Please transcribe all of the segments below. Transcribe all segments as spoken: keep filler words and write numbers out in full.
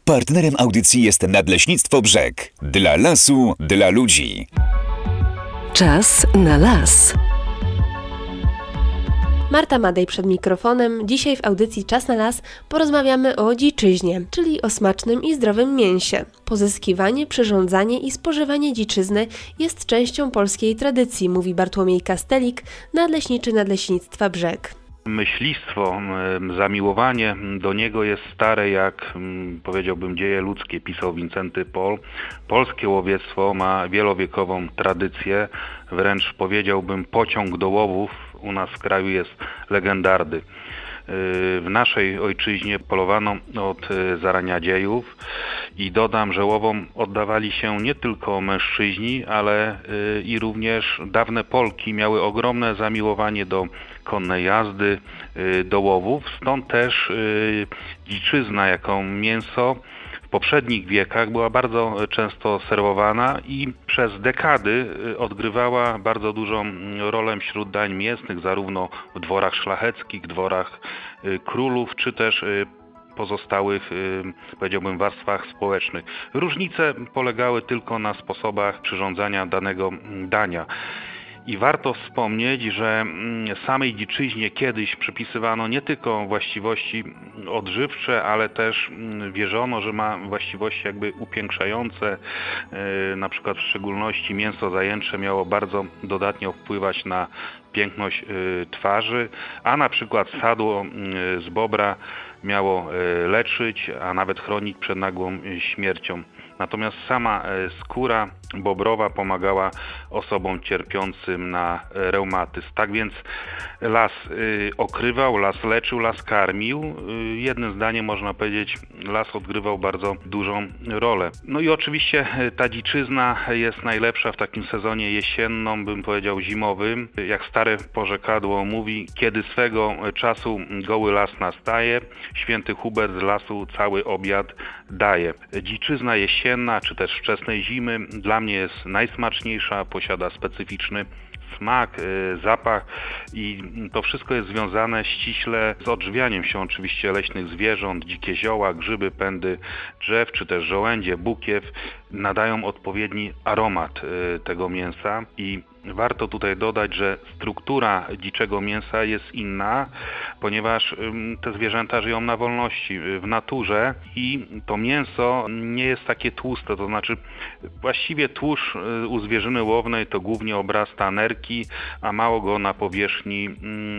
Partnerem audycji jest Nadleśnictwo Brzeg. Dla lasu, dla ludzi. Czas na las. Marta Madej przed mikrofonem. Dzisiaj w audycji Czas na las porozmawiamy o dziczyźnie, czyli o smacznym i zdrowym mięsie. Pozyskiwanie, przyrządzanie i spożywanie dziczyzny jest częścią polskiej tradycji, mówi Bartłomiej Kastelik, nadleśniczy Nadleśnictwa Brzeg. Myślistwo, zamiłowanie do niego jest stare jak, powiedziałbym, dzieje ludzkie, pisał Wincenty Pol. Polskie łowiectwo ma wielowiekową tradycję, wręcz powiedziałbym pociąg do łowów u nas w kraju jest legendarny. W naszej ojczyźnie polowano od zarania dziejów i dodam, że łowom oddawali się nie tylko mężczyźni, ale i również dawne Polki miały ogromne zamiłowanie do konnej jazdy, do łowów, stąd też dziczyzna jako mięso w poprzednich wiekach była bardzo często serwowana i przez dekady odgrywała bardzo dużą rolę wśród dań mięsnych, zarówno w dworach szlacheckich, dworach królów, czy też pozostałych, powiedziałbym, warstwach społecznych. Różnice polegały tylko na sposobach przyrządzania danego dania. I warto wspomnieć, że samej dziczyźnie kiedyś przypisywano nie tylko właściwości odżywcze, ale też wierzono, że ma właściwości jakby upiększające. Na przykład w szczególności mięso zajęcze miało bardzo dodatnio wpływać na piękność twarzy, a na przykład sadło z bobra miało leczyć, a nawet chronić przed nagłą śmiercią. Natomiast sama skóra bobrowa pomagała osobom cierpiącym na reumatyzm. Tak więc las okrywał, las leczył, las karmił. Jednym zdaniem można powiedzieć, las odgrywał bardzo dużą rolę. No i oczywiście ta dziczyzna jest najlepsza w takim sezonie jesiennym, bym powiedział zimowym. Jak stare porzekadło mówi, kiedy swego czasu goły las nastaje, święty Hubert z lasu cały obiad daje. Dziczyzna jesienna, czy też wczesnej zimy dla mnie jest najsmaczniejsza, posiada specyficzny smak, zapach i to wszystko jest związane ściśle z odżywianiem się oczywiście leśnych zwierząt. Dzikie zioła, grzyby, pędy drzew, czy też żołędzie, bukiew nadają odpowiedni aromat tego mięsa i warto tutaj dodać, że struktura dziczego mięsa jest inna, ponieważ te zwierzęta żyją na wolności, w naturze i to mięso nie jest takie tłuste, to znaczy właściwie tłuszcz u zwierzyny łownej to głównie obrasta nerki, a mało go na powierzchni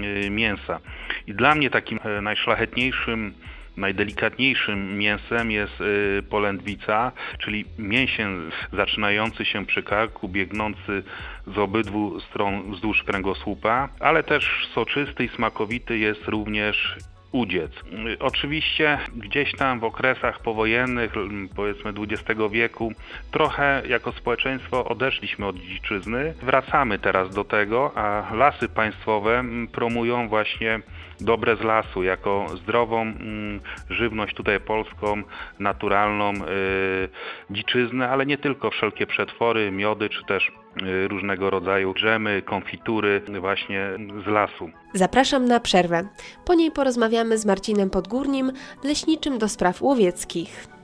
mięsa. I dla mnie takim najszlachetniejszym, najdelikatniejszym mięsem jest polędwica, czyli mięsień zaczynający się przy karku, biegnący z obydwu stron wzdłuż kręgosłupa, ale też soczysty i smakowity jest również udziec. Oczywiście gdzieś tam w okresach powojennych, powiedzmy dwudziestego wieku, trochę jako społeczeństwo odeszliśmy od dziczyzny. Wracamy teraz do tego, a lasy państwowe promują właśnie dobre z lasu, jako zdrową mm, żywność tutaj polską, naturalną y, dziczyznę, ale nie tylko, wszelkie przetwory, miody, czy też y, różnego rodzaju dżemy, konfitury właśnie z lasu. Zapraszam na przerwę. Po niej porozmawiamy z Marcinem Podgórnim, leśniczym do spraw łowieckich.